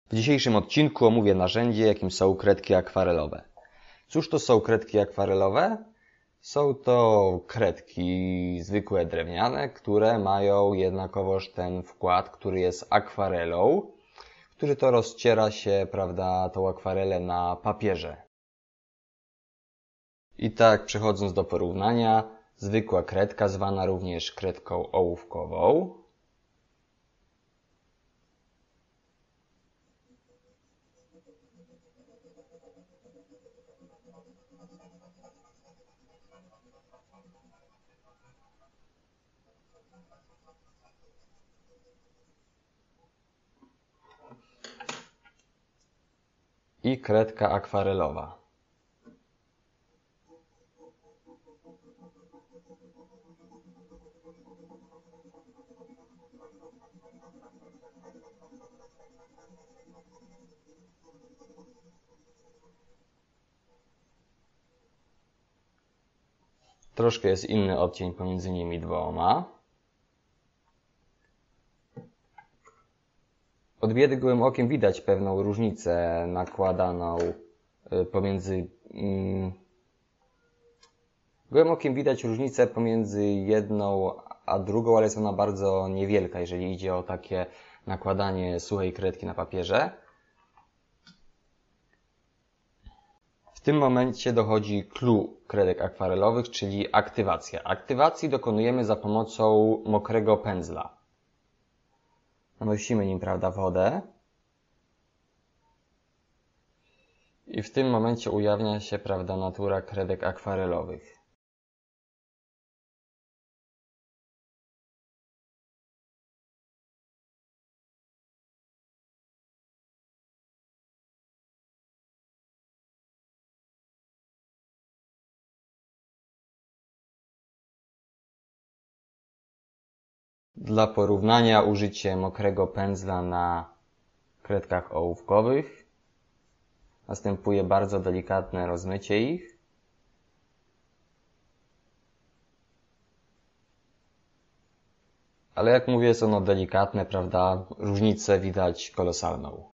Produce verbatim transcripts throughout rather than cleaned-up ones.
W dzisiejszym odcinku omówię narzędzie, jakim są kredki akwarelowe. Cóż to są kredki akwarelowe? Są to kredki zwykłe drewniane, które mają jednakowoż ten wkład, który jest akwarelą, który to rozciera się, prawda, tą akwarelę na papierze. I tak, przechodząc do porównania, zwykła kredka, zwana również kredką ołówkową, i kredka akwarelowa. Troszkę jest inny odcień pomiędzy nimi dwoma. Odbiegłym okiem widać pewną różnicę nakładaną pomiędzy... Mm, gołym okiem widać różnicę pomiędzy jedną a drugą, ale jest ona bardzo niewielka, jeżeli idzie o takie nakładanie suchej kredki na papierze. W tym momencie dochodzi clou kredek akwarelowych, czyli aktywacja. Aktywacji dokonujemy za pomocą mokrego pędzla. Nanosimy nim, prawda, wodę i w tym momencie ujawnia się, prawda, natura kredek akwarelowych. Dla porównania użycie mokrego pędzla na kredkach ołówkowych. Następuje bardzo delikatne rozmycie ich. Ale jak mówię, jest ono delikatne, prawda? Różnicę widać kolosalną.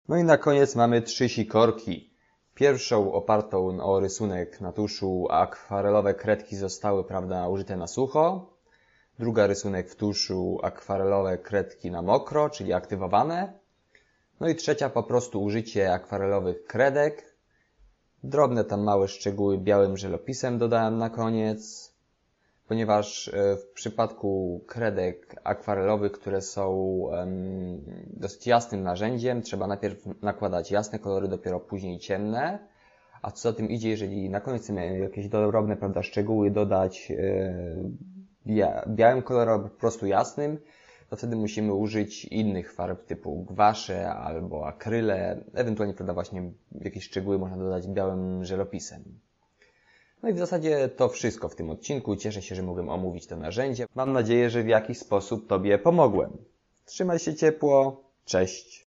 No i na koniec mamy trzy sikorki. Pierwszą opartą o rysunek na tuszu, akwarelowe kredki zostały, prawda, użyte na sucho. Druga rysunek w tuszu, akwarelowe kredki na mokro, czyli aktywowane. No i trzecia po prostu użycie akwarelowych kredek. Drobne tam małe szczegóły białym żelopisem dodałem na koniec, ponieważ w przypadku kredek akwarelowych, które są um, dosyć jasnym narzędziem, trzeba najpierw nakładać jasne kolory, dopiero później ciemne. A co za tym idzie, jeżeli na koniec chcemy jakieś drobne, prawda, szczegóły dodać yy, białym kolorem albo po prostu jasnym, to wtedy musimy użyć innych farb typu gwasze albo akryle, ewentualnie, prawda, właśnie jakieś szczegóły można dodać białym żelopisem. No i w zasadzie to wszystko w tym odcinku. Cieszę się, że mogłem omówić to narzędzie. Mam nadzieję, że w jakiś sposób Tobie pomogłem. Trzymaj się ciepło. Cześć.